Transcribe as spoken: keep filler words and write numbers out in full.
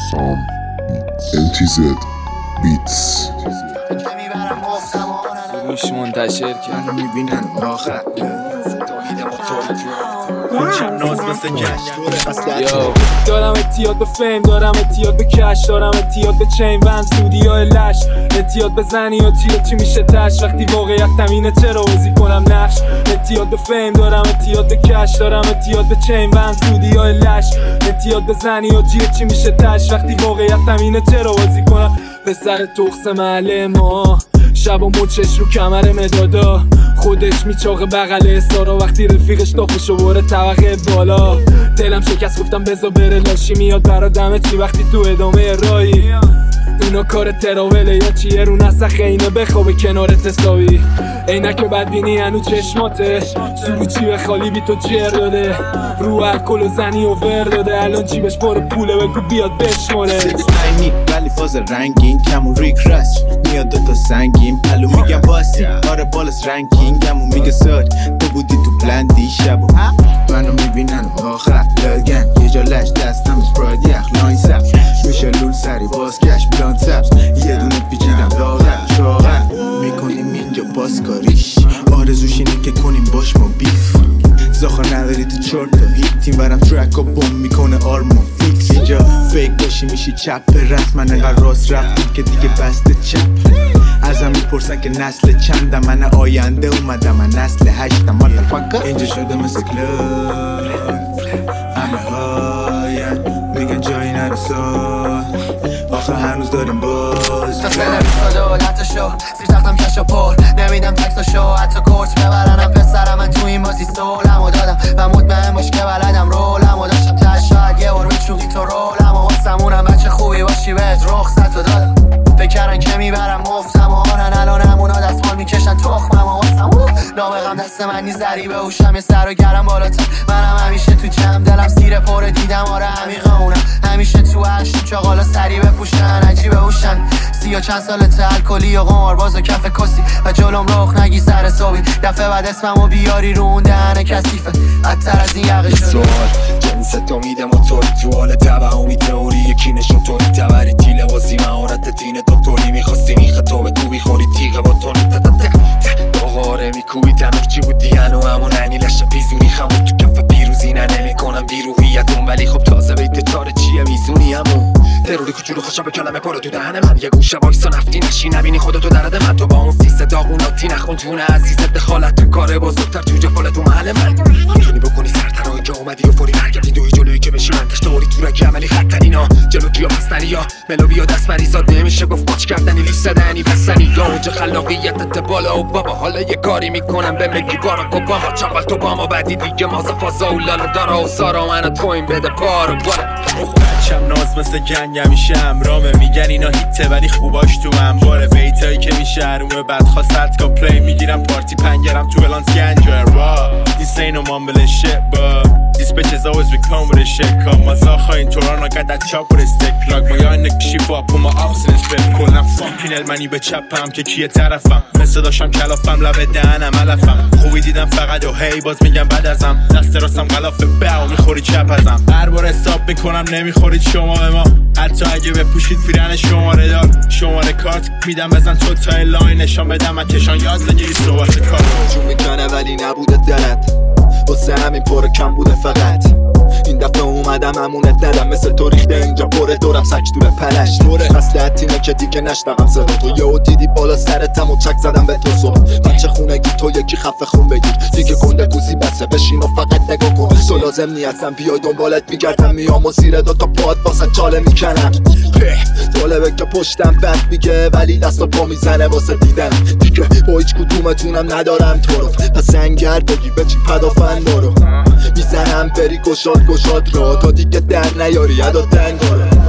سام ال تی زد بیتس روش منتشر کرد میبینن آخر دارم اتیاد به فیم، دارم اتیاد به کش، دارم اتیاد به چین ون سودیا لش، اتیاد به زنی و چی چی میشه تش وقتی واقعیت تمینه چرا بازی کنم نقش. اتیاد به فیم، دارم اتیاد به کش، دارم اتیاد به چین ون سودیا لش، اتیاد به زنی و چی چی میشه تش وقتی واقعیت تمینه چرا بازی کنم. پسر تخس محله ما شب و مچش رو کمر مدادا، خودش میچاقه بغل استارا وقتی رفیقش داخلشو بره طبقه بالا. دلم شکست گفتم بزا بره لاشی میاد برا دمه چی وقتی تو ادامه رایی. اینا کار تراوله یا چیه رو نسخه اینه بخوابه کنارت حسابی. عینک بدبینی هنو چشماته سروچی به خالی بی تو جر داده رو الکل و زنی و ور داده الان جیبش پر پوله بگو بیاد بشماره. سیکسنینی ولی فاز رنگین کمون ریک رست میاد دوتا سنگین پلو میگم باسی آره بالاس رنکینگمون میگه ساد تو بودی تو بلندی شبو منو میبینن آخر لگن یه جا لش دستم اسپراید یخ لاین سبز میشه لول سری بازگشت بلان سبز یه دونه پیچیدم لاغر شاغر میکنیم اینجا بازکاریش آرزوش اینه که کنیم باش ما بیف زاخا نداری تو چارت تا هیت تیم برم ترک و بوم میکنه آرما فیکس اینجا فیک باشی میشی چپ به رست من انقدر راست رفتیم که دیگه بسته چپ ازم میپرسن که نسل چندم من آینده اومدم من نسل هشتم مادرفاکر اینجا شده مثل کلاب همه هاین میگن جایی نرساد آخه هنوز داریم باز مثل نمیساده حالت شو زیر تختم کش و پر نمیدم تکس شو حتی کورس ببرنم پسرم من تو این بازی سولم و دادم و مطمئن باش که بلدم رولم و داشتم تش شاید یه بار بچوقی تو رولم و واسمونم بچه خوبی باشی بهت رخصت و دادم فکرن که میبرم مفتم و آنن الان همونا دستمال میکشن تخمم و واسمون نابغم دست من نیز ذریبه هوشم یه سر و گرم بالاتر منم همیشه تو جمع دلم سیر پره دیدم آره عمیقه اونم همیشه تو عرشیم چاقالا سری بپوشن عجیبه هوشن سی و چند سالت الکلی و قمارباز و کف کسی و جلوم رخ نگی سر صبحی دفعه بعد اسممو بیاری رو اون دهن کثیفه بدتر از این یقه شد سوال جنست امیده موتوری تو حال توهمی تئوری یکی نشون توری تبری تیله بازی مهارت دین دکتری میخواستی میخه تو به تو بیخوری تیغه با تونی تتتک داغاره میکوبی تنور چی بودی هنو همون عنی لشه پیزونی خمون تو کف پیروزی نه نمی کنم بیروحیتون ولی خب تازه بیت چاره چیه میزونی همون تروری کوچولو خوشم به کلمه پارو تو دهن من یه گوشه وایسا نفتی نشی نبینی خودتو درد من تو با اون سیسه داغوناتی نخون جون عزیزت دخالت تو کاره بزرگتر تو جفالت تو محل من میتونی بکنی سرترایی که اومدی و فوری برگردی دوی جلویی که بشی من تشتوری تو رگی عملی خطنینا جلو کیا پستنی یا ملوی یا دست مریضات نمیشه گفت باچ کردنی لیستدنی بسنی یا اونجا خلاقیتت بالا و بابا حالا یه کاری میکنم به مگی باراک اوباما چاقل تو باما بعدی دیگه مازا فازا و لالا دارا و سارا من تو این بده پارو بالا بچم ناز مثل گنگ همیشه همرامه میگن اینا هیته ولی خوباش تو انباره بیتایی که میشه هرومه بعد خواست کا پلی میگیرم پارتی پنگرم تو بلانس گنجا را This ain't no mumbling shit but These bitches always be come with this shit Come my zacha in Toronto got that chop with a stick plug My young nigga she for put my ups in his bed کلن فاکین المنی به چپم که کیه طرفم مثل داشتم کلافم لب دهنم علفم خوبی دیدم فقط و هی باز میگم بعد ازم دست راستم غلاف باو میخوری چپ ازم هر بار حساب میکنم نمیخورید شما به ما حتی اگه بپوشید پیرن شماره دار شماره کارت میدم بزن تو تای لاین نشان بدم اتشان یاد بگیری صحبت کار جون میکنه ولی نبوده دلت واسه همین پر کم بوده فقط این دفعه اومدم همونت ندم مثل تو ریخته اینجا پره دورم سک دور پلش دوره مسلحت اینه که دیگه نشنقم صدا تو یهو دیدی بالا سرتم و چک زدم به تو صبح بچه خونگی تو یکی خفه خون بگیر دیگه گنده گوزی بسه بشین و فقط نگاه کن تو لازم نیستم بیای دنبالت میگردم میام و زیر دوتا پاد واسه چاله میکنم جالبه که پشتم بند میگه ولی دست و پا میزنه واسه دیدن دیگه با هیچ کدومتونم ندارم تو رو پس انگر بگی به چی پدافند برو میزنم بری گشاد گشاد را تا دیگه در نیاری ادا دنگاره